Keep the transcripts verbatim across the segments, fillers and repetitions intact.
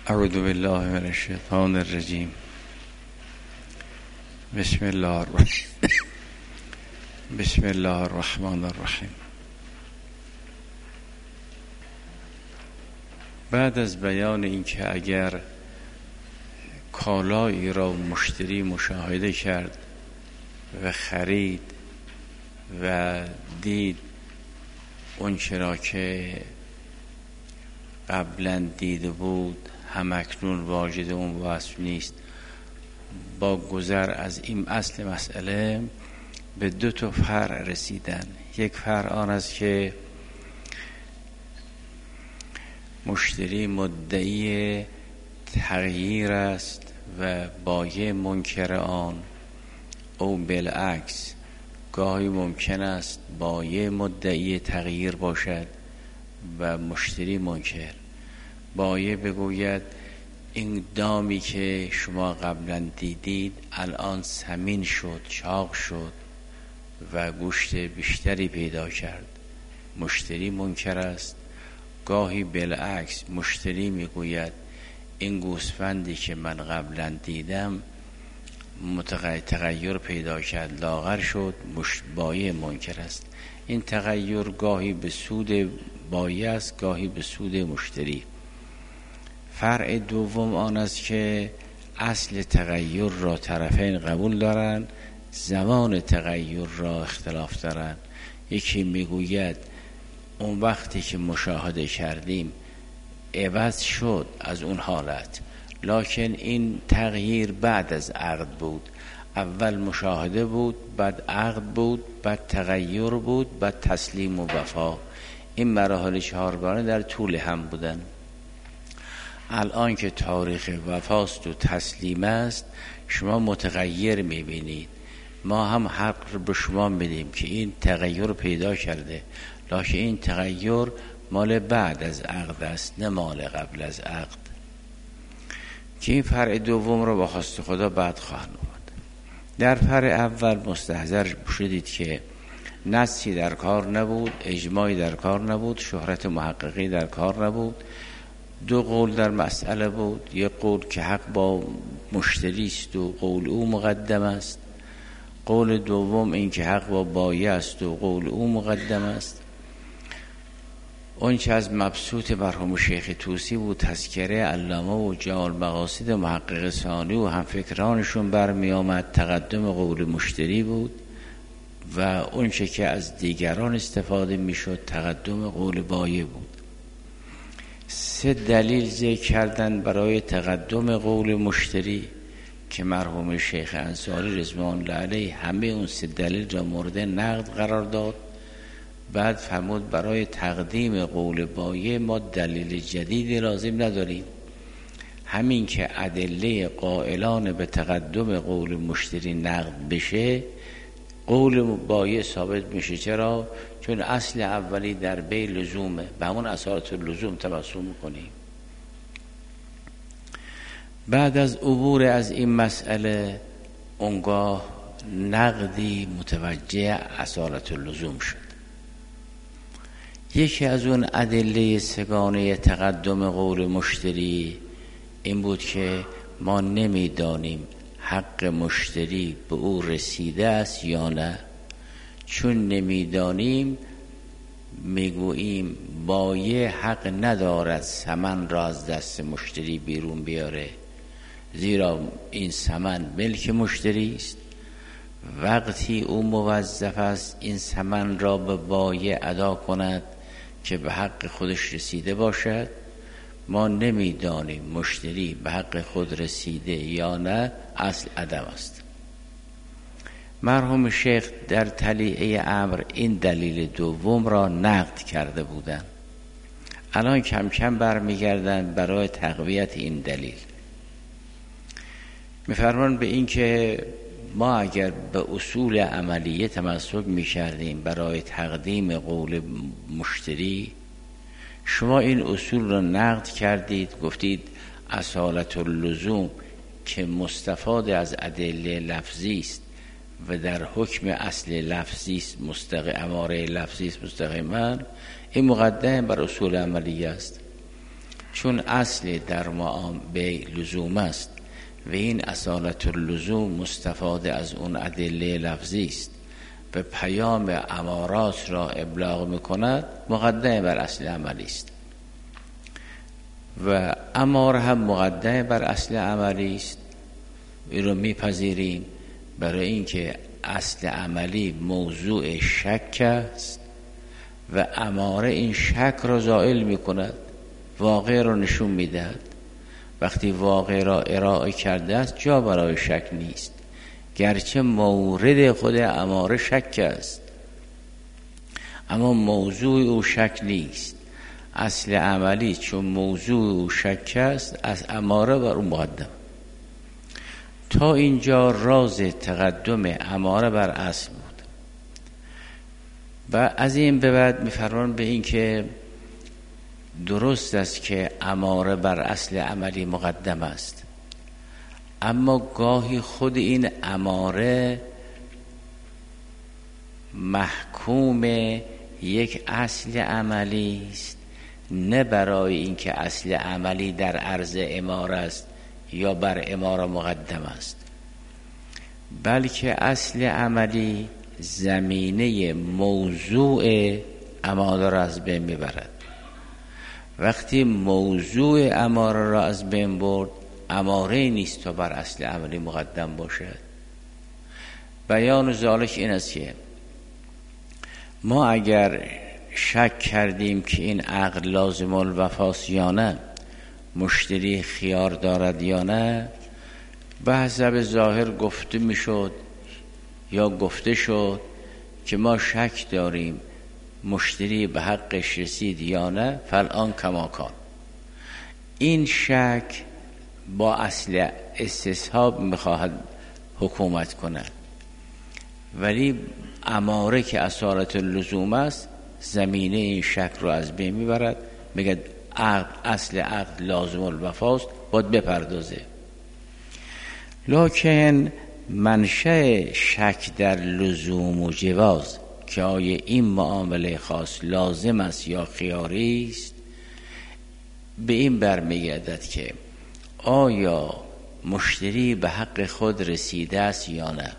اعوذ بالله من الشیطان الرجیم. بسم الله الرحمن بسم الله الرحمن الرحیم. بعد از بیان اینکه اگر کالایی را مشتری مشاهده کرد و خرید و دید اون چرا که قبلا دیده بود همکنون واجد اون وصف نیست، با گذر از این اصل مسئله به دو تا فرع رسیدن. یک فرع آن است که مشتری مدعی تغییر است و بایع منکر آن، او بالعکس گاهی ممکن است بایع مدعی تغییر باشد و مشتری منکر. بایع بگوید این دامی که شما قبلا دیدید الان سمین شد، چاق شد و گوشت بیشتری پیدا کرد. مشتری منکر است. گاهی بالعکس مشتری میگوید این گوسفندی که من قبلا دیدم تغییر پیدا کرد، لاغر شد. بایع منکر است. این تغییر گاهی به سود بایع است، گاهی به سود مشتری. فرع دوم آن است که اصل تغییر را طرفین قبول دارند، زمان تغییر را اختلاف دارند. یکی میگوید اون وقتی که مشاهده کردیم عوض شد از اون حالت، لکن این تغییر بعد از عقد بود. اول مشاهده بود، بعد عقد بود، بعد تغییر بود، بعد تسلیم و وفا. این مراحل چهارگانه در طول هم بودن. الان که تاریخ وفاست و تسلیم است شما متغیر میبینید. ما هم حق به شما میدیم که این تغییر پیدا کرده، لکن این تغییر مال بعد از عقد است نه مال قبل از عقد. که این فرع دوم رو با خواست خدا بعد خواهند آمد. در فرع اول مستحضر شدید که نصی در کار نبود، اجماعی در کار نبود، شهرت محققی در کار نبود. دو قول در مسئله بود. یک قول که حق با مشتری است و قول او مقدم است. قول دوم این که حق با بایع است و قول او مقدم است. اون چه از مبسوط مرحوم شیخ طوسی بود تذکره علامه و جامع المقاصد محقق ثانی و هم فکرانشون برمی آمد تقدم قول مشتری بود و اون چه که از دیگران استفاده می شد تقدم قول بایع بود. سه دلیل ذکر کردن برای تقدم قول مشتری که مرحوم شیخ انصاری رضوان الله علیه همه اون سه دلیل را مورد نقد قرار داد. بعد فرمود برای تقدیم قول بایع ما دلیل جدیدی لازم نداریم، همین که ادله قائلان به تقدم قول مشتری نقد بشه قول بایع ثابت میشه. چرا؟ چون اصل اولی در بی لزومه، به همون اصالت لزوم تمسک میکنیم. بعد از عبور از این مسئله اونگاه نقدی متوجه اصالت لزوم شد. یکی از اون ادله سگانه تقدم قول مشتری این بود که ما نمیدانیم حق مشتری به او رسیده است یا نه. چون نمیدانیم میگوییم بایع حق ندارد ثمن را از دست مشتری بیرون بیاره، زیرا این ثمن ملک مشتری است. وقتی او موظف است این ثمن را به بایع ادا کند که به حق خودش رسیده باشد. ما نمیدانیم مشتری به حق خود رسیده یا نه، اصل عدم است. مرحوم شیخ در تلیعه امر این دلیل دوم را نقد کرده بودند. الان کم کم برمیگردند برای تقویت این دلیل. میفرمان به این که ما اگر به اصول عملیه تمسک می‌کردیم برای تقدیم قول مشتری، شما این اصول را نقد کردید، گفتید اصالت اللزوم که مستفاد از ادله لفظی است و در حکم اصل لفظی است مستقیم، اماره لفظی است مستقیما، این مقدم بر اصول عملیه است. چون اصل در معامله لزوم است و این اصالت اللزوم مستفاده از اون ادله لفظی است به پیام امارات را ابلاغ میکند، مقدم بر اصل عملی است و امار هم مقدم بر اصل عملی است. این رو میپذیریم برای اینکه اصل عملی موضوع شک است و اماره این شک را زائل میکند، واقع را نشون میدهد. وقتی واقع را ارائه کرده است جا برای شک نیست، گرچه مورد خود اماره شک است اما موضوع او شک نیست. اصل عملی چون موضوع او شک است از اماره بر اون مقدم. تا اینجا راز تقدم اماره بر اصل بود و از این به بعد میفرمان به این که درست است که اماره بر اصل عملی مقدم است، اما گاهی خود این اماره محکوم یک اصل عملی است، نه برای اینکه اصل عملی در عرض اماره است یا بر اماره مقدم است، بلکه اصل عملی زمینه موضوع اماره را از بین میبرد. وقتی موضوع اماره را از بین برد، اماره نیست تا بر اصل عملی مقدم باشد. بیان ذالک این است که ما اگر شک کردیم که این عقد لازم الوفاست یا نه، مشتری خیار دارد یا نه، به حسب ظاهر گفته میشد یا گفته شد که ما شک داریم مشتری به حقش رسید یا نه، فالآن کماکان. این شک با اصل استصحاب میخواهد حکومت کند، ولی اماره که اصالت اللزوم است زمینه این شک رو از بین میبرد، میگه عقد اصل عقد لازم الوفاست، باید بپردازه. لکن منشأ شک در لزوم و جواز که آیا این معامله خاص لازم است یا خیاری است، به این برمیگردد که آیا مشتری به حق خود رسیده است یا نه،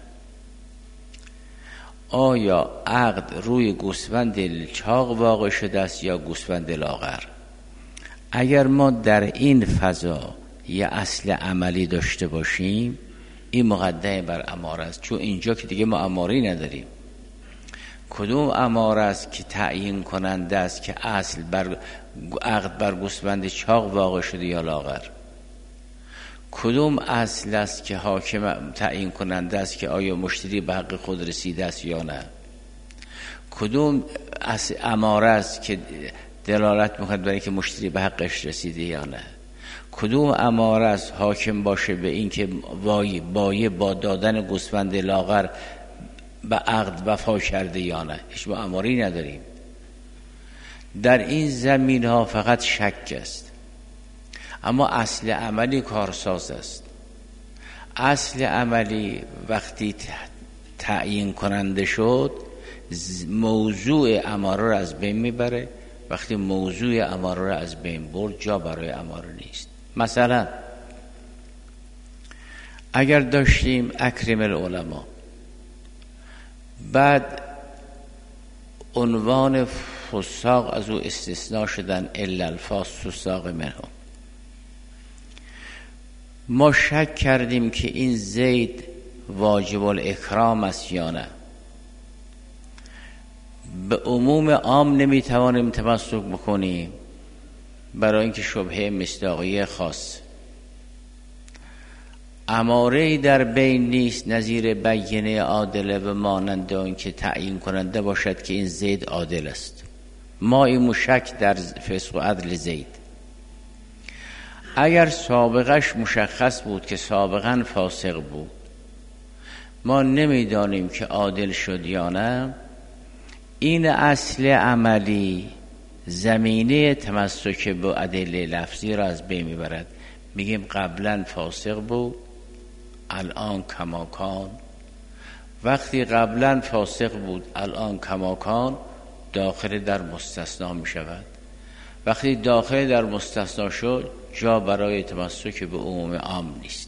آیا عقد روی گوسفند چاق واقع شده است یا گوسفند لاغر. اگر ما در این فضا یه اصل عملی داشته باشیم، این مقدم بر اماره است، چون اینجا که دیگه ما اماری نداریم. کدوم اماره است که تعیین کننده است که اصل بر عقد بر گوسفند چاق واقع شده یا لاغر؟ کدوم اصل است که حاکم تعیین کننده است که آیا مشتری به حق خود رسیده است یا نه؟ کدوم اصل اماره است که دلالت می‌کند برای که مشتری به حقش رسیده یا نه؟ کدوم اماره است حاکم باشه به این که وای بایه با دادن گوسفند لاغر به عقد وفا کرده یا نه؟ هیچ ما اماری نداریم. در این زمین ها فقط شک است، اما اصل عملی کارساز است. اصل عملی وقتی تعیین کننده شد موضوع اماره را از بین میبره. وقتی موضوع اماره را از بین برد جا برای اماره نیست. مثلا اگر داشتیم اکرم العلماء، بعد عنوان فساق از او استثناء شدن الا الفاسق منهم، ما شک کردیم که این زید واجب الاکرام است یا نه. به عموم عام نمیتوانیم تمسک بکنیم برای اینکه شبهه مصداقیه خاص. اماره در بین نیست نظیر بیینه عادله و مانند اون که تعیین کننده باشد که این زید عادل است. ما این مشک در فسق و عدل زید. اگر سابقش مشخص بود که سابقا فاسق بود، ما نمیدانیم که عادل شد یا نه، این اصل عملی زمینه تمسک به ادله لفظی را از بین میبرد. میگیم قبلا فاسق بود الان کماکان. وقتی قبلا فاسق بود الان کماکان داخل در مستثنا میشود. وقتی داخل در مستثنا شد جا برای تمسک به عموم عام نیست.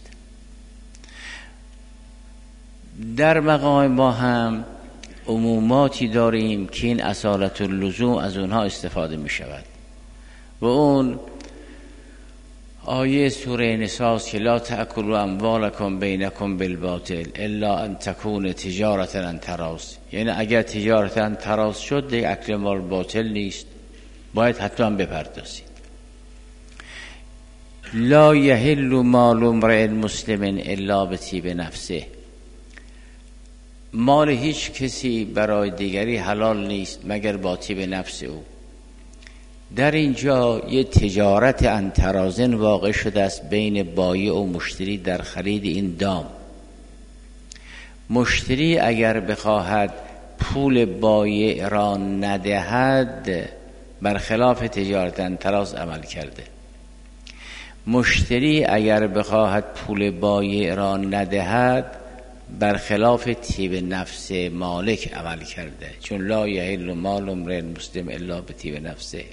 در مقام ما هم عموماتی داریم که این اصالت اللزوم از اونها استفاده می شود و اون آیه سوره نساء که لا تأکلوا اموالکم بینکم بالباطل الا ان تکون تجارتا عن تراض، یعنی اگر تجارت عن تراض شد دیگه اکل مال باطل نیست، باید حتما بپردازید. لا یحل مال امرئ مسلم الا بطیب نفسه، مال هیچ کسی برای دیگری حلال نیست مگر با طیب نفس او. در اینجا یه تجارت عن تراض واقع شده است بین بایع و مشتری در خرید این دام. مشتری اگر بخواهد پول بایع را ندهد برخلاف تجارت عن تراض عمل کرده. مشتری اگر بخواهد پول بایع را ندهد برخلاف طیب نفس مالک عمل کرده، چون لا یحل مال امرئ مسلم الا بطیب نفسه.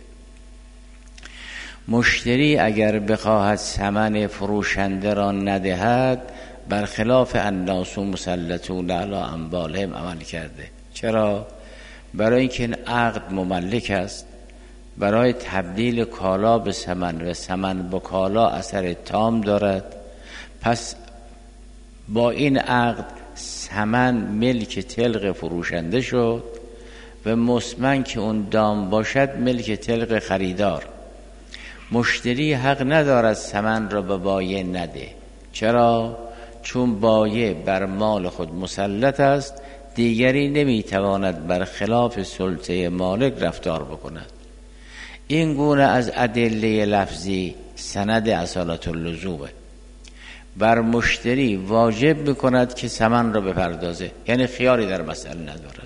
مشتری اگر بخواهد ثمن فروشنده را ندهد برخلاف الناس مسلطون علی اموالهم عمل کرده. چرا؟ برای اینکه این عقد مملک است، برای تبدیل کالا به ثمن و ثمن به کالا اثر تام دارد. پس با این عقد ثمن ملک طلق فروشنده شد و مصمن که اون دام باشد ملک طلق خریدار. مشتری حق ندارد ثمن را به بایع نده. چرا؟ چون بایع بر مال خود مسلط است، دیگری نمیتواند بر خلاف سلطه مالک رفتار بکند. این گونه از ادله لفظی سند اصالت اللزومه. بر مشتری واجب میکند که ثمن را بپردازه، یعنی خیاری در مسئله ندارد.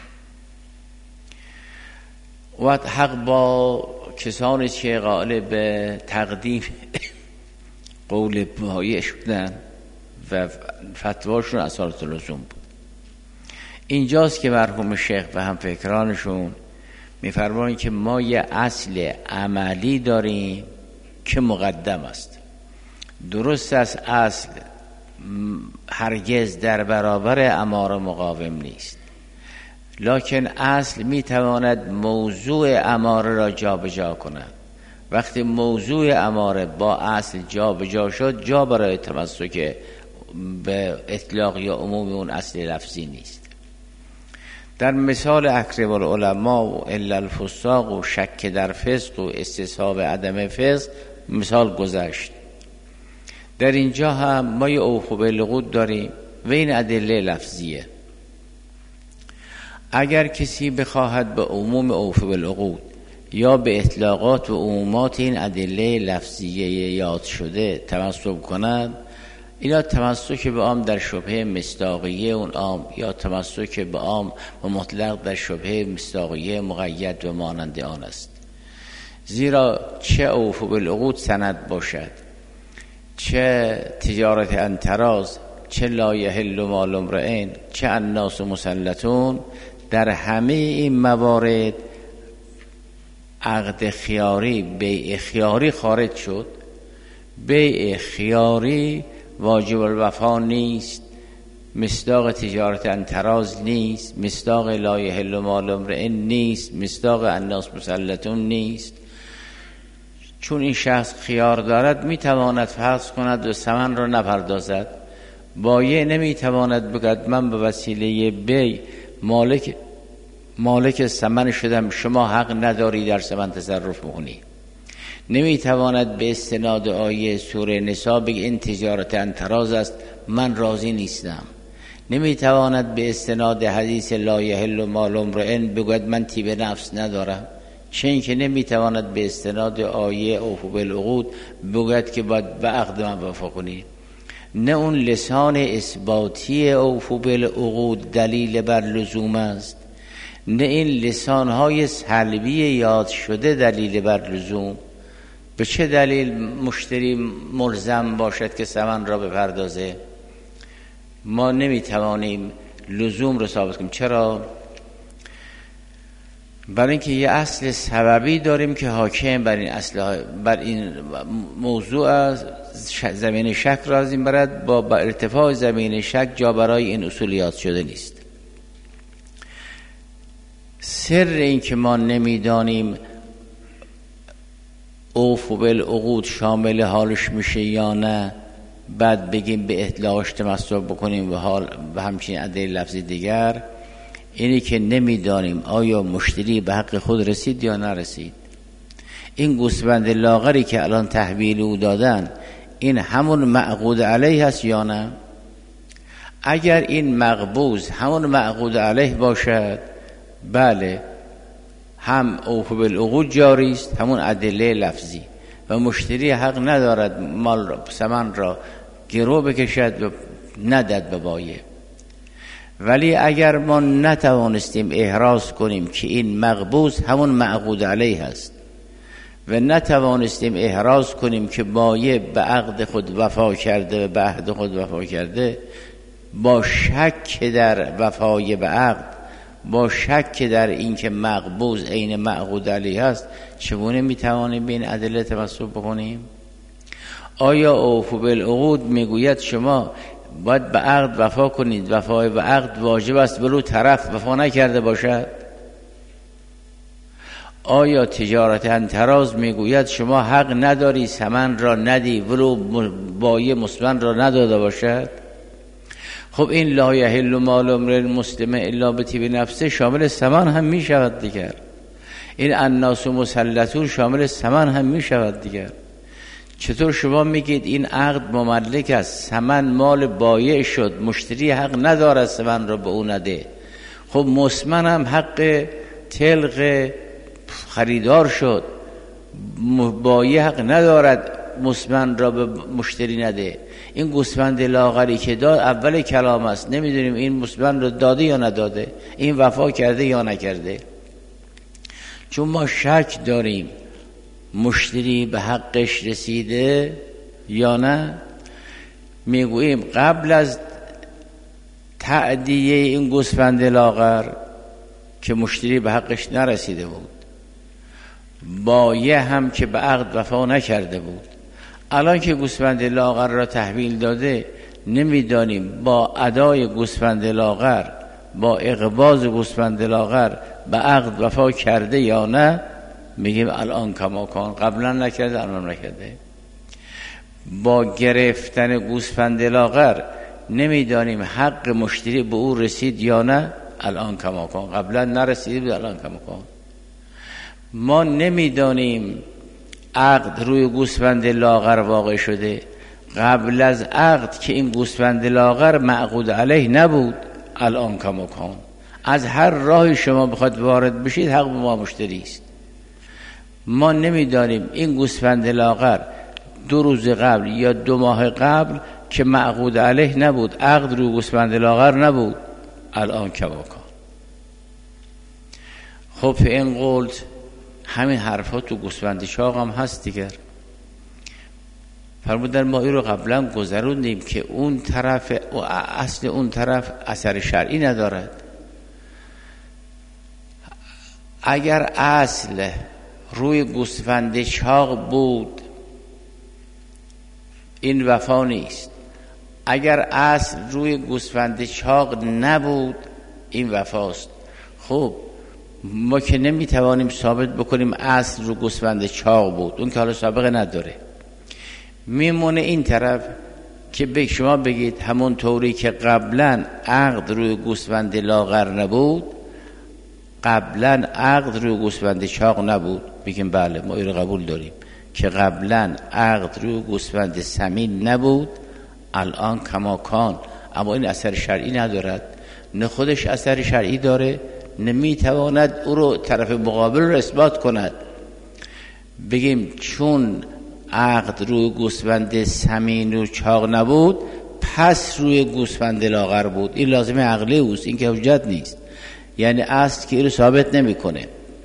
و حق با کسانی که قائل به تقدیم قول بایع شدن و فتواشون اصالت اللزوم بود. اینجاست که مرحوم شیخ و هم فکرانشون میفرمایند که ما یه اصل عملی داریم که مقدم است. درست است اصل هرگز در برابر اماره مقاوم نیست، لکن اصل میتواند موضوع اماره را جا به جا کند. وقتی موضوع اماره با اصل جا به جا شد، جا برای تمسک به اطلاق یا عموم اون اصل لفظی نیست. در مثال اکرم العلماء و الا الفساق و شک در فسق و استصحاب عدم فسق مثال گذشت. در اینجا هم ما یه اوفو بالعقود داریم و این ادله لفظیه. اگر کسی بخواهد به عموم اوفو بالعقود یا به اطلاقات و عمومات این ادله لفظیه یاد شده تمسک کند، اینا تمسک به عام در شبهه مصداقیه اون عام یا تمسک به عام و مطلق در شبهه مصداقیه مقید و مانند آن است. زیرا چه اوفو بالعقود سند باشد، چه تجارت عن تراض، چه لا یحل مال امرئ، چه الناس مسلطون، در همه این موارد عقد خیاری بیع خیاری خارج شد. بیع خیاری واجب الوفا نیست، مصداق تجارت عن تراض نیست، مصداق لا یحل مال امرئ نیست، مصداق الناس مسلطون نیست. چون این شخص خیار دارد میتواند فحص کند و ثمن را نپردازد. بایع نمیتواند بگوید من به وسیله بیع مالک مالک ثمن شدم، شما حق نداری در ثمن تصرف بکنی. نمیتواند به استناد آیه سوره نساء بگه این تجارت عن تراض است، من راضی نیستم. نمیتواند به استناد حدیث لا یحل مال امرئ بگوید من طیب نفس ندارم. چه اینکه نمیتواند به استناد آیه اوفو بالعقود بگوید که باید به عقد من وفا کنید. نه اون لسان اثباتی اوفو بالعقود دلیل بر لزوم است، نه این لسانهای سلبی یاد شده دلیل بر لزوم. به چه دلیل مشتری ملزم باشد که ثمن را بپردازه؟ ما نمیتوانیم لزوم رو ثابت کنیم. چرا؟ برای اینکه یه اصل سببی داریم که حاکم بر این اصل، بر این موضوع از زمین شک را از این برد، با ارتفاع زمین شک جا برای این اصولیات شده نیست. سر این که ما نمیدانیم اوفو بالعقود شامل حالش میشه یا نه، بعد بگیم به اطلاقش تمسک بکنیم و حال و همچین ادله لفظی دیگر، اینی که نمیدانیم آیا مشتری به حق خود رسید یا نرسید. این گوسفند لاغری که الان تحویل او دادن، این همون معقود علیه هست یا نه؟ اگر این مقبوض همون معقود علیه باشد، بله، هم اوفو بالعقود جاری است، همون ادله لفظی، و مشتری حق ندارد مال را، ثمن را گرو بکشد و ندد به بایع. ولی اگر ما نتوانستیم احراز کنیم که این مقبوض همون معقود علیه است و نتوانستیم احراز کنیم که بایع به عقد خود وفا کرده و به عهد خود وفا کرده، با شک در وفای به عقد، با شک در این که مقبوض عین معقود علیه است، چگونه میتوانیم به این ادله تمسک بکنیم؟ آیا اوفو بالعقود میگوید شما باید به عقد وفا کنید، وفای به عقد واجب است ولو طرف وفا نکرده باشد؟ آیا تجارت تراز میگوید شما حق نداری ثمن را ندی ولو بایع مسلم را نداده باشد؟ خب این لا یحل مال امرئ مسلم الا بطیب نفسه شامل ثمن هم می شود دیگر. این الناس مسلطون شامل ثمن هم می شود دیگر. چطور شما میگید این عقد مملک است، ثمن مال بایع شد، مشتری حق ندارد ثمن را به او نده؟ خب مسمن هم حق تلق خریدار شد، بایع حق ندارد مسمن را به مشتری نده. این گوسفند لاغری که داد اول کلام است، نمیدونیم این مسمن را داده یا نداده، این وفا کرده یا نکرده. چون ما شک داریم مشتری به حقش رسیده یا نه، میگوییم قبل از تأدیه این گوسفند لاغر که مشتری به حقش نرسیده بود، بایع هم که به عقد وفا نکرده بود، الان که گوسفند لاغر را تحویل داده، نمیدانیم با ادای گوسفند لاغر، با اقباض گوسفند لاغر به عقد وفا کرده یا نه، میگیم الان کماکان، قبلا نکرده الان نکرده. با گرفتن گوسفند لاغر نمیدانیم حق مشتری به او رسید یا نه، الان کماکان، قبلا نرسیده بود الان کماکان. ما نمیدانیم عقد روی گوسفند لاغر واقع شده، قبل از عقد که این گوسفند لاغر معقود علیه نبود، الان کماکان. از هر راهی شما بخواد وارد بشید حق به ما مشتری است. ما نمیدانیم این گوسفند لاغر دو روز قبل یا دو ماه قبل که معقود علیه نبود، عقد روی گوسفند لاغر نبود، الان کماکان. خب این قلت همین حرفات تو گوسفند چاق هم هست دیگر. فرمودن ما این رو قبلا گذروندیم که اون طرف، اصل اون طرف اثر شرعی ندارد. اگر اصل روی گوسفند چاق بود، این وفا نیست. اگر اصل روی گوسفند چاق نبود، این وفاست. خب ما که نمیتوانیم ثابت بکنیم اصل رو گوسفند چاق بود، اون که حالا سابقه نداره. میمونه این طرف که به شما بگید همون طوری که قبلا عقد روی گوسفند لاغر نبود، قبلا عقد روی گوسفند چاق نبود، بگیم بله ما این رو قبول داریم که قبلا عقد روی گوسفند سمین نبود، الان کماکان. اما این اثر شرعی ندارد، نه خودش اثر شرعی داره، نمیتواند او رو طرف مقابل رو اثبات کند. بگیم چون عقد روی گوسفند سمین و چاق نبود، پس روی گوسفند لاغر بود، این لازمه عقلی اوست، این که حجت نیست. یعنی اصل که این رو ثابت نمیکنه.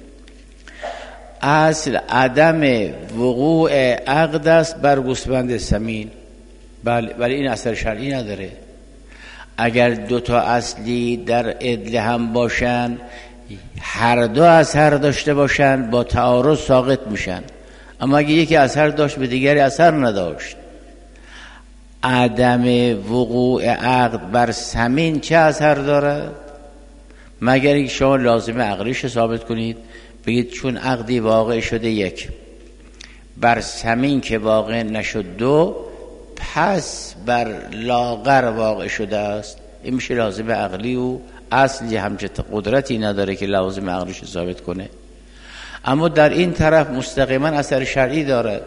اصل عدم وقوع عقد است بر گوسفند سمین، بله، ولی این اثر شرعی نداره. اگر دو تا اصلی در عدل هم باشن، هر دو اثر داشته باشن با تعارض ساقط میشن. اما اگه یکی اثر داشت به دیگری اثر نداشت، عدم وقوع عقد بر ثمین چه اثر دارد؟ مگر اینکه شما لازمه عقلیش ثابت کنید، بگید چون عقدی واقع شده یک، بر ثمین که واقع نشد دو، پس بر لاغر واقع شده است. این میشه لازمه عقلی و اصلی همچه قدرتی نداره که لازمه عقلیش ثابت کنه. اما در این طرف مستقیما اثر شرعی دارد.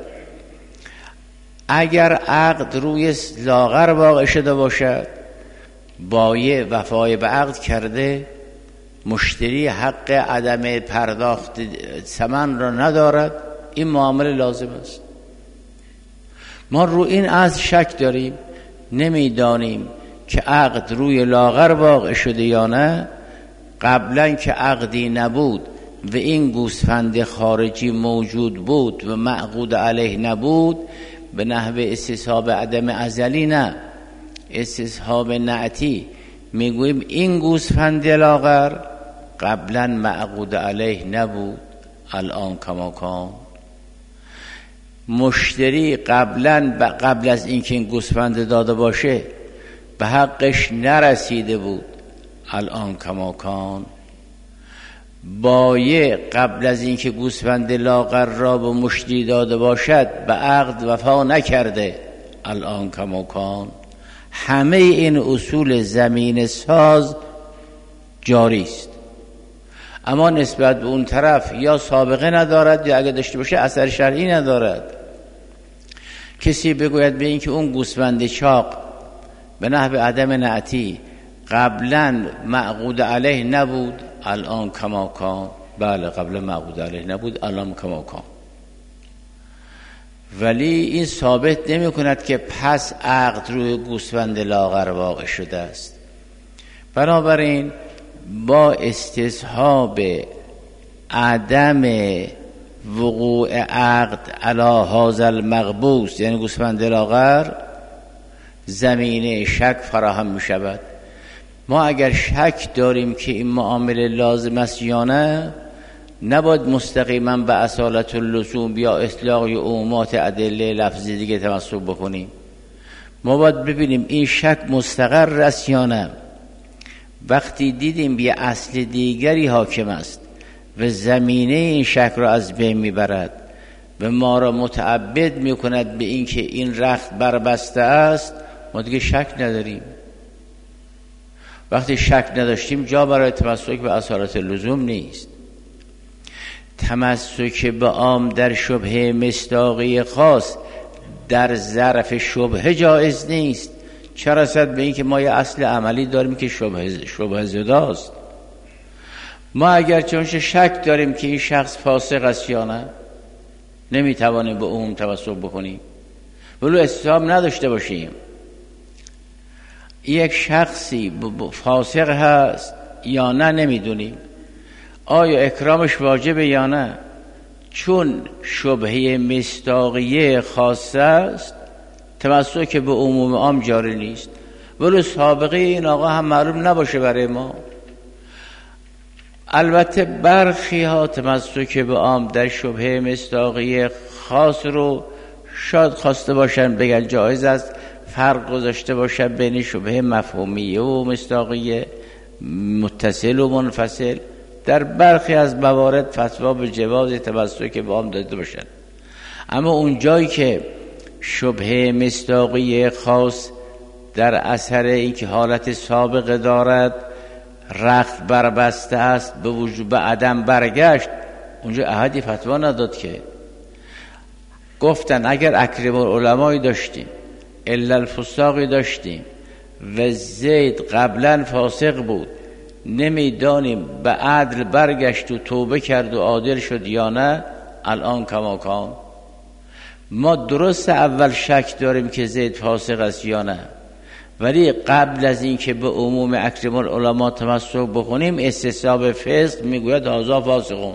اگر عقد روی لاغر واقع شده باشد، بایع وفای به عقد کرده، مشتری حق عدم پرداخت ثمن را ندارد، این معامله لازم است. ما رو این از شک داریم، نمیدانیم که عقد روی لاغر واقع شده یا نه. قبلا که عقدی نبود و این گوسفند خارجی موجود بود و معقود علیه نبود، به نحو استصحاب عدم ازلی نه، استصحاب نعتی، میگوییم این گوسفند لاغر قبلا معقود علیه نبود، الان کما کان. مشتری قبلا قبل از اینکه این گوسفند داده باشه به حقش نرسیده بود، الان کما کان. بایع قبل از اینکه گوسفند لاغر را به مشتری داده باشد به عقد وفا نکرده، الان کما کان. همه این اصول زمین ساز جاری است، اما نسبت به اون طرف یا سابقه ندارد یا اگه داشته باشه اثر شرعی ندارد. کسی بگوید به این که اون گوسفند چاق به نحو عدم نعتی قبلا معقود علیه نبود، الان کما کان. بله قبلا معقود علیه نبود، الان کما کان. ولی این ثابت نمی کند که پس عقد روی گوسفند لاغر واقع شده است. بنابراین با استصحاب عدم وقوع عقد علی هذا المغبوس، یعنی گوسفند لاغر، زمینه شک فراهم می شود. ما اگر شک داریم که این معامله لازم است یا نه، نباید مستقیما به اصالت اللزوم یا اطلاق یا عمومات ادله لفظی دیگه تمسک بکنیم. ما باید ببینیم این شک مستقر است یا نه. وقتی دیدیم یه اصل دیگری حاکم است و زمینه این شک را از بین میبرد و ما را متعبد میکند به این که این رخت بربسته است، ما دیگه شک نداریم. وقتی شک نداشتیم جا برای تمسک به اصالت اللزوم نیست. تمسک به عام در شبهه مصداقی خاص در ظرف شبهه جایز نیست، چه رسد به این که ما یه اصل عملی داریم که شبهه شبهه زداست. ما اگر چونش شک داریم که این شخص فاسق است یا نه، نمیتوانیم به اون تمسک بکنیم ولو استصحاب نداشته باشیم. یک شخصی فاسق هست یا نه نمیدونیم، آیا اکرامش واجبه یا نه، چون شبهه مصداقیه خاصه است تمسک به عموم عام جاری نیست، ولو سابقه این آقا هم معلوم نباشه برای ما. البته برخی ها تمسک به عام در شبهه مصداقیه خاص رو شاید خواسته باشن بگن جایز است، فرق گذاشته باشن بین شبهه مفهومیه و مصداقیه، متصل و منفصل. در برخی از موارد فتوا به جواز تمسک به عام داده باشن. اما اون جایی که شبهه مصداقیه خاص در اثر اینکه حالت سابقه دارد رخت بربسته است به وجوب عدم برگشت، اونجا احدی فتوا نداد که. گفتن اگر اکرم العلمایی داشتیم، الا الفساقی داشتیم و زید قبلا فاسق بود، نمیدانیم به عدل برگشت و توبه کرد و عادل شد یا نه، الان کما کان. ما درست اول شک داریم که زید فاسق است یا نه، ولی قبل از این که به عموم اکرم العلماء تمسک بکنیم استصحاب فسق میگوید هذا فاسقون.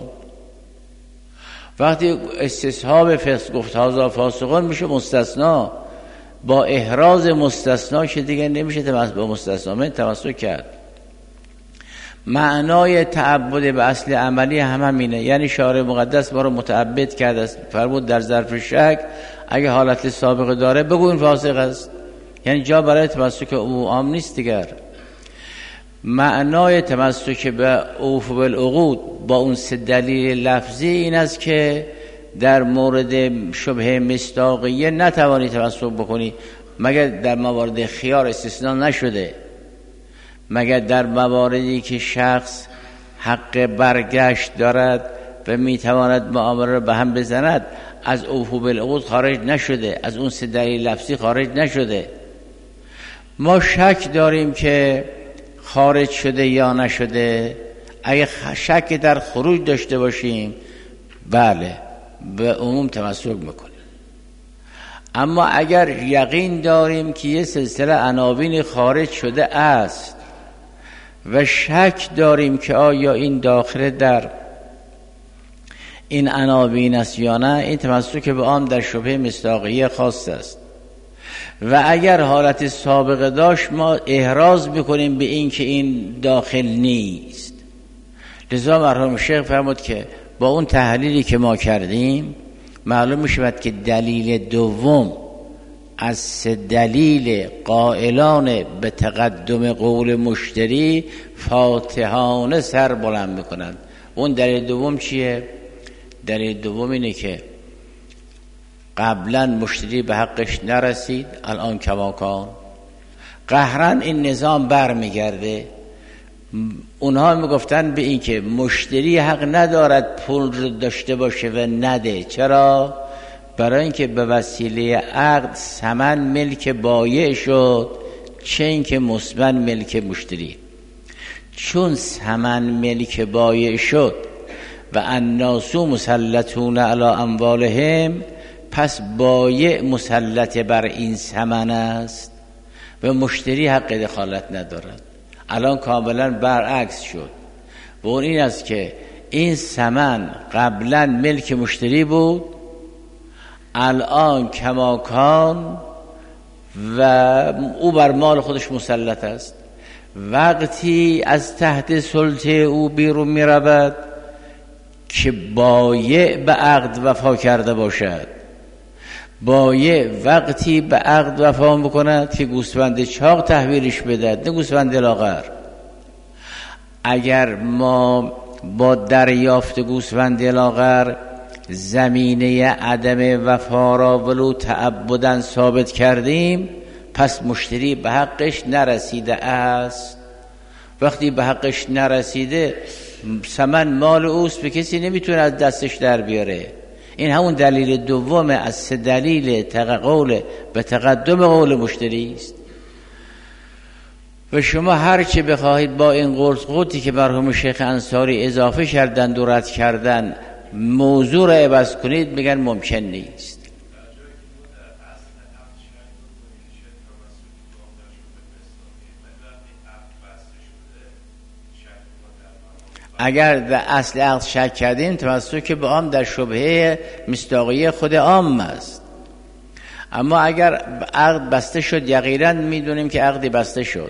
وقتی استصحاب فسق گفت هذا فاسقون میشه مستثنا، با احراز مستثنا که دیگه نمیشه تمسک به مستثنا من تمسک کرد. معنای تعبد به اصل عملی هم همینه. یعنی شارع مقدس ما رو متعبد کرده است، فرمود در ظرف شک اگه حالت سابقه داره بگو این فاسق است، یعنی جا برای تمسک او عام نیست دیگر. معنای تمسک به اوف بالعقود با اون سه دلیل لفظی این است که در مورد شبهه مصداقیه نتوانی تمسک بکنی مگر در موارد خیار استثناء نشده، مگر در مواردی که شخص حق برگشت دارد و میتواند معامله را به هم بزند از اوف بالعقود خارج نشده، از اون سه دلیل لفظی خارج نشده. ما شک داریم که خارج شده یا نشده. اگه شک در خروج داشته باشیم بله به عموم تمسک میکنیم، اما اگر یقین داریم که یه سلسله عناوین خارج شده است و شک داریم که آیا این داخل در این عناوین است یا نه، این تمسک به آن در شبهه مصداقیه خاص است. و اگر حالت سابقه داشت ما احراز میکنیم به این که این داخل نیست. لذا مرحوم شیخ فرمود که با اون تحلیلی که ما کردیم معلوم میشود که دلیل دوم از سه دلیل قائلان به تقدم قول مشتری فاتحانه سر بلند میکنند. اون دلیل دوم چیه؟ دلیل دوم اینه که قبلا مشتری به حقش نرسید، الان کماکان قهرن این نظام بر میگرده. اونها میگفتن به این که مشتری حق ندارد پول رو داشته باشه و نده. چرا؟ برای اینکه به وسیله عقد ثمن ملک بایع شد، چه اینکه مثمن ملک مشتری. چون ثمن ملک بایع شد و الناس مسلطون علی اموالهم، پس بایع مسلط بر این ثمن است و مشتری حق دخالت ندارد. الان کاملا برعکس شد و اون این است که این ثمن قبلا ملک مشتری بود، الان کماکان و او بر مال خودش مسلط است. وقتی از تحت سلطه او بیرون می رود که بایع به عقد وفا کرده باشد. بایع وقتی به عقد وفا بکند که گوسفند چاق تحویلش بدهد، نه گوسفند لاغر. اگر ما با دریافت گوسفند لاغر زمینه عدم وفا را ولو تعبداً ثابت کردیم، پس مشتری به حقش نرسیده است. وقتی به حقش نرسیده ثمن مال اوست، به کسی نمیتونه از دستش در بیاره. این همون دلیل دوم از سه دلیل قول به تقدم قول مشتری است. و شما هر چه بخواهید با این قول قوتی که مرحوم شیخ انصاری اضافه کردن و رد کردن موضوع را عوض کنید، میگن ممکن نیست. اگر در اصل عقد شک کردیم تمسک به عام در شبهه مصداقیه خود عام است. اما اگر عقد بسته شد، یقینا میدونیم که عقدی بسته شد،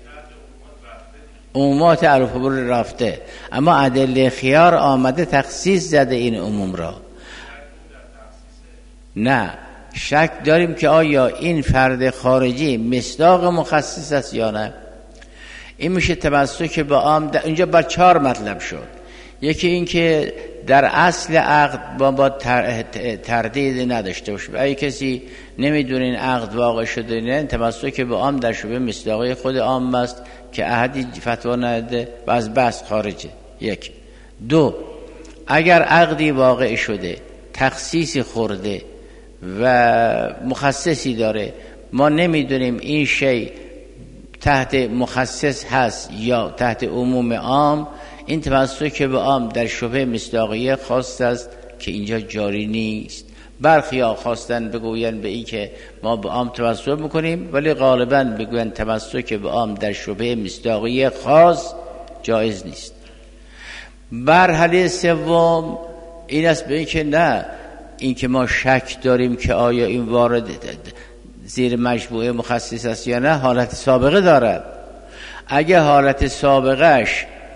عمومات الفبر رفته، اما ادله خیار آمده تخصیص زده این عموم را. نه، شک داریم که آیا این فرد خارجی مصداق مخصص است یا نه. این میشه تمسک به عام. اینجا بر چهار مطلب شد. یکی این که در اصل عقد با, با تردید نداشته باشه. اگه کسی نمیدونه این عقد واقع شده نه، تمسک به عام در شبه مصداقی خود عام است که احدی فتوا نده و از بحث خارجه. یک. دو، اگر عقدی واقع شده تخصیصی خورده و مخصصی داره، ما نمیدونیم این شی تحت مخصص هست یا تحت عموم عام، این تمسک به عام در شبه مصداقیه خاص است که اینجا جاری نیست. برخی ها خواستن بگوین به این که ما به عام تمسک میکنیم، ولی غالبا بگوین تمسک به عام در شبه مصداقیه خاص جایز نیست. مرحله سوم این است به این که نه، این که ما شک داریم که آیا این وارد زیر مجموعه مخصص است یا نه، حالت سابقه دارد. اگه حالت سابقهش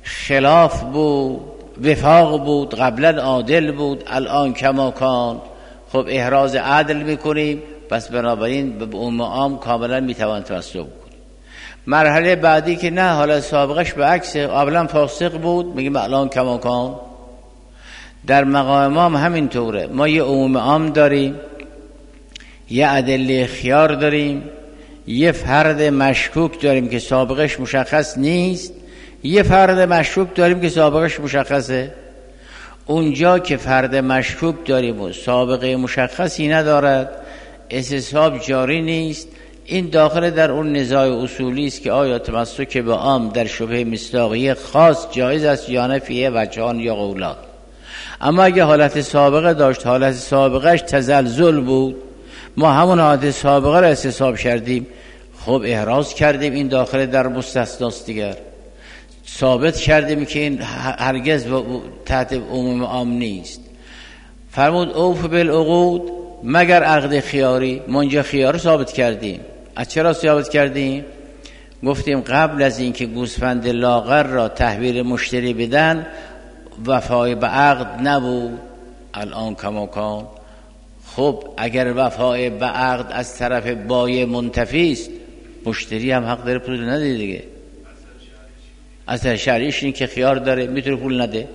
خلاف بود، وفاق بود، قبلا عادل بود، الان کماکان. خب احراز عدل میکنیم، پس بنابراین به عموم عام کاملا میتوان تمسک کنیم. مرحله بعدی که نه، حالا سابقش به عکس، قبلا فاسق بود، میگیم الان کماکان. در مقام ما همینطوره، ما یه عموم عام داریم، یه ادله خیار داریم، یه فرد مشکوک داریم که سابقش مشخص نیست، یه فرد مشکوک داریم که سابقش مشخصه. اونجا که فرد مشکوک داریم و سابقه مشخصی ندارد، استصحاب جاری نیست، این داخل در اون نزاع اصولی است که آیا تمسک به عام در شبهه مصداقیه خاص جایز است یا نه، فیه وجهان یا قولان. اما اگه حالت سابقه داشت، حالت سابقهش تزلزل بود، ما همون حالت سابقه را استصحاب کردیم، خب احراز کردیم، این داخل در مستثناست دیگر، ثابت کردیم که این هرگز تحت عموم عام نیست. فرمود اوف بالعقود مگر عقد خیاری. ما اینجا خیار ثابت کردیم. از چرا ثابت کردیم؟ گفتیم قبل از اینکه گوسفند لاغر را تحویل مشتری بدن وفای به عقد نبود، الان کماکان. خب اگر وفای به عقد از طرف بایع منتفی است، مشتری هم حق داره پول نده دیگه. اثر شرعیش این که خیار داره، میتونه پول نده.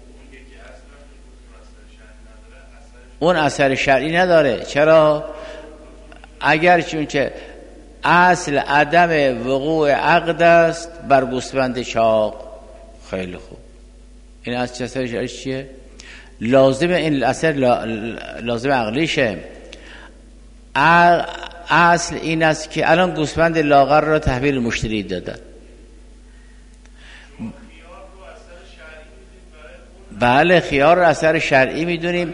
اون اثر شرعی نداره. چرا؟ اگر چون که اصل عدم وقوع عقد است بر گوسفند چاق. خیلی خوب، این از چه اثر شرعی چیه؟ لازم این اثر لازم عقلیشه. اصل این است که الان گوسفند لاغر را تحویل مشتری دادن، بله خیار را اثر شرعی میدونیم،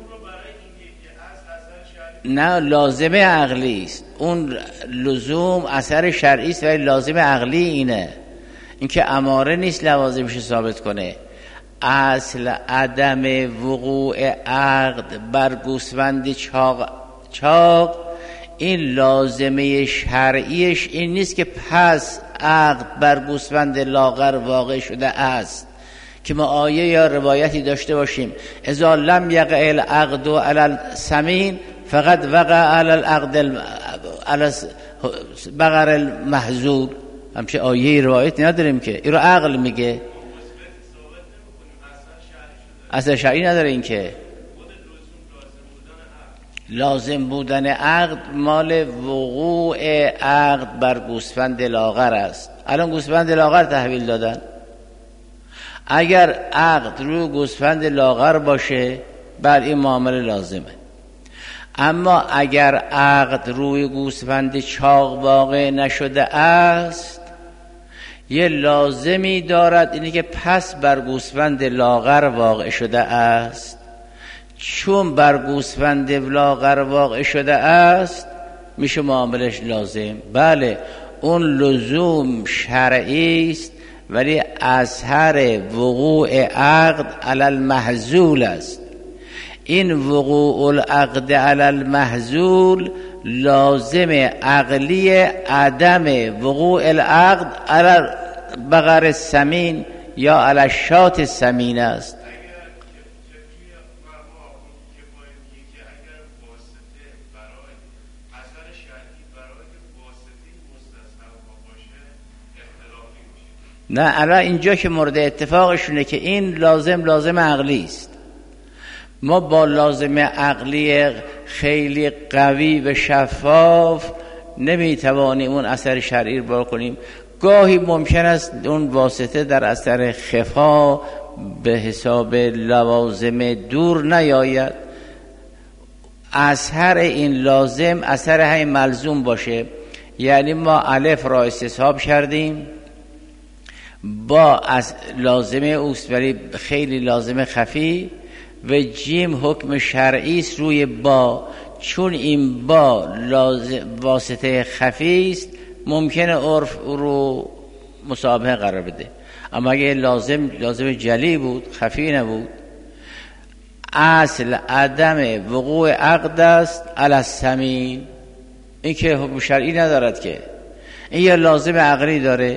نه لازم عقلی است. اون لزوم اثر شرعی است ولی لازم عقلی اینه، اینکه اماره نیست لوازمش ثابت کنه. اصل عدم وقوع عقد بر گوسفند چاق چاق این لازمه شرعیش این نیست که پس عقد بر گوسفند لاغر واقع شده است، که ما آیه یا روایتی داشته باشیم اذا لم یقع العقد علی السمین فقط وقع علی العقد علی بقر المحذور. همچه آیه روایت نداریم که این رو عقل میگه، اصلا شرعی نداره. این که لازم بودن عقد مال وقوع عقد بر گوسفند لاغر است. الان گوسفند لاغر تحویل دادن، اگر عقد روی گوسفند لاغر باشه بر این معامله لازمه. اما اگر عقد روی گوسفند چاق واقع نشده است، یه لازمی دارد، اینه که پس بر گوسفند لاغر واقع شده است. چون بر گوسفند لاغر واقع شده است میشه معاملش لازم. بله اون لزوم شرعی است ولی اثر وقوع عقد علی المحذول است. این وقوع العقد علی المحذول لازم عقلی عدم وقوع العقد علی بقر السمین یا علی الشاة السمین است. نه الان اینجا که مورد اتفاقشونه که این لازم لازم عقلی است. ما با لازم عقلی خیلی قوی و شفاف نمیتوانیم اون اثر شرعی رو کنیم. گاهی ممکن است اون واسطه در اثر خفا به حساب لوازم دور نیاید، اثر این لازم اثر همین ملزوم باشه. یعنی ما الف را استصحاب کردیم با از لازمه اوست ولی خیلی لازمه خفی، و جیم حکم شرعی است روی با. چون این با لازم واسطه خفی است ممکنه عرف رو مشابه قرار بده، اما اگه لازم لازم جلی بود خفی نبود، اصل عدم وقوع عقد است علی السمین. این که حکم شرعی ندارد که این یه لازم عقلی داره.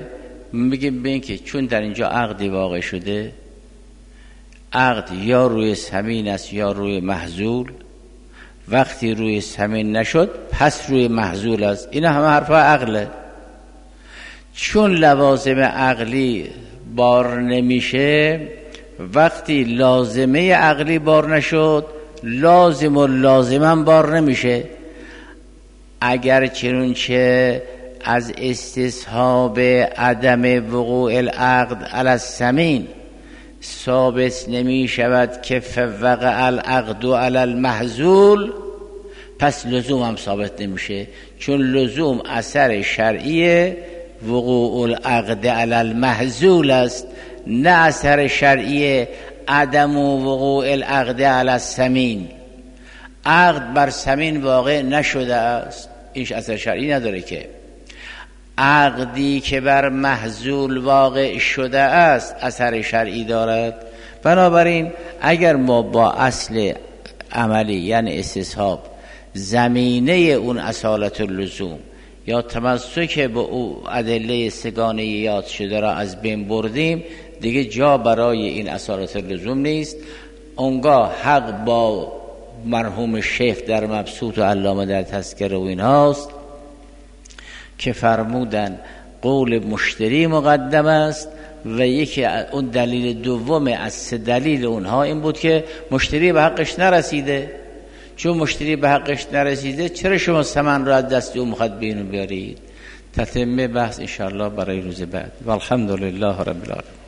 میگیم به این که چون در اینجا عقدی واقع شده، عقد یا روی ثمین است یا روی محذول. وقتی روی ثمین نشد پس روی محذول است. اینا همه حرفا عقله. چون لوازم عقلی بار نمیشه، وقتی لازمه عقلی بار نشد لازم و لازمم بار نمیشه. اگر چنانچه از استصحاب عدم وقوع العقد علی الثمین ثابت نمی شود که فوقع العقد علی المحذول، پس لزوم هم ثابت نمیشه، چون لزوم اثر شرعی وقوع العقد علی المحذول است، نه اثر شرعی عدم وقوع العقد علی الثمین. عقد بر ثمین واقع نشده است، اینش اثر شرعی نداره. که عقدی که بر محذول واقع شده است اثر شرعی دارد. بنابراین اگر ما با اصل عملی یعنی استصحاب زمینه اون اصالت اللزوم یا تمسک به او ادله سگانه یاد شده را از بین بردیم، دیگه جا برای این اصالت اللزوم نیست. اونگاه حق با مرحوم شیخ در مبسوط و علامه در تذکره و این هاست که فرمودن قول مشتری مقدم است، و یکی اون دلیل دوم از سه دلیل اونها این بود که مشتری به حقش نرسیده. چون مشتری به حقش نرسیده چرا شما ثمن را از دست او میخواد بینو بیارید؟ تتمه بحث انشاءالله برای روز بعد. والحمدلله رب العالمین.